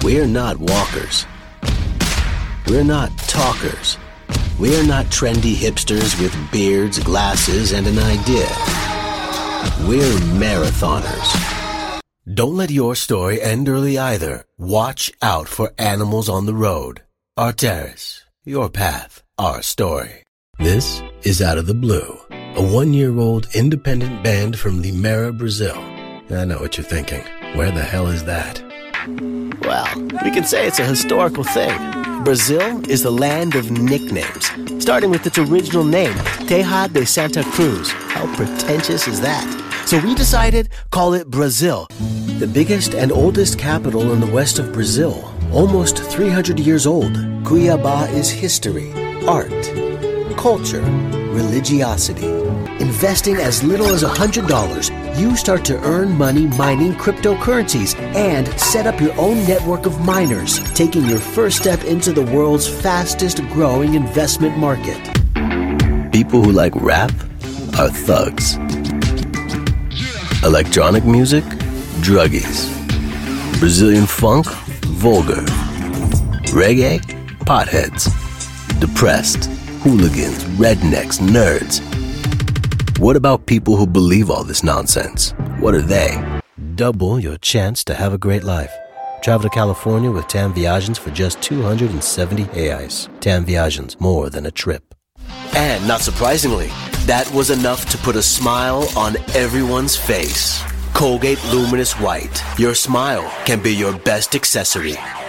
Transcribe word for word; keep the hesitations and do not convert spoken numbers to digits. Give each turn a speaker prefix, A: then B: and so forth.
A: We're not walkers. We're not talkers. We're not trendy hipsters with beards, glasses, and an idea. We're marathoners. Don't let your story end early either. Watch out for animals on the road. Arteris, your path, our story. This is Out of the Blue, a one-year-old independent band from Limeira, Brazil. I know what you're thinking. Where the hell is that? Well, we can say it's a historical thing. Brazil is the land of nicknames, starting with its original name, Terra de Santa Cruz. How pretentious is that? So we decided, call it Brazil. The biggest and oldest capital in the west of Brazil, almost three hundred years old. Cuiabá is history, art, culture, religiosity. Investing as little as one hundred dollars, you start to earn money mining cryptocurrencies and set up your own network of miners, taking your first step into the world's fastest growing investment market. People who like rap are thugs. Electronic music, druggies. Brazilian funk, vulgar. Reggae, potheads. Depressed, hooligans, rednecks, nerds. What about people who believe all this nonsense? What are they? Double your chance to have a great life. Travel to California with Tam Viagens for just two hundred seventy reais. Tam Viagens, more than a trip. And not surprisingly, that was enough to put a smile on everyone's face. Colgate Luminous White. Your smile can be your best accessory.